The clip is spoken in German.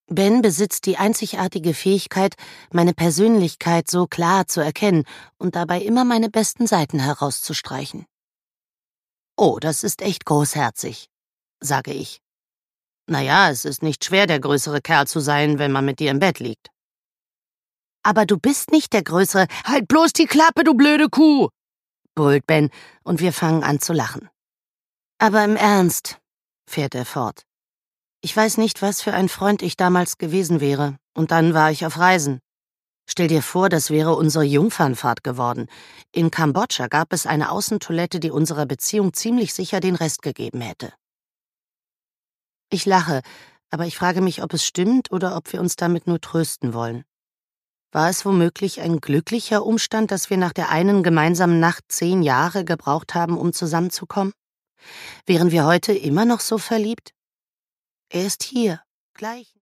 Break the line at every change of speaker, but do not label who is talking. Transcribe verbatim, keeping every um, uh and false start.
Ben besitzt die einzigartige Fähigkeit, meine Persönlichkeit so klar zu erkennen und dabei immer meine besten Seiten herauszustreichen. »Oh, das ist echt großherzig«, sage ich. »Naja, es ist nicht schwer, der größere Kerl zu sein, wenn man mit dir im Bett liegt.« »Aber du bist nicht der größere...« »Halt bloß die Klappe, du blöde Kuh«, brüllt Ben, und wir fangen an zu lachen. »Aber im Ernst«, fährt er fort, »ich weiß nicht, was für ein Freund ich damals gewesen wäre, und dann war ich auf Reisen. Stell dir vor, das wäre unsere Jungfernfahrt geworden. In Kambodscha gab es eine Außentoilette, die unserer Beziehung ziemlich sicher den Rest gegeben hätte.« Ich lache, aber ich frage mich, ob es stimmt oder ob wir uns damit nur trösten wollen. War es womöglich ein glücklicher Umstand, dass wir nach der einen gemeinsamen Nacht zehn Jahre gebraucht haben, um zusammenzukommen? Wären wir heute immer noch so verliebt? Er ist hier, gleich.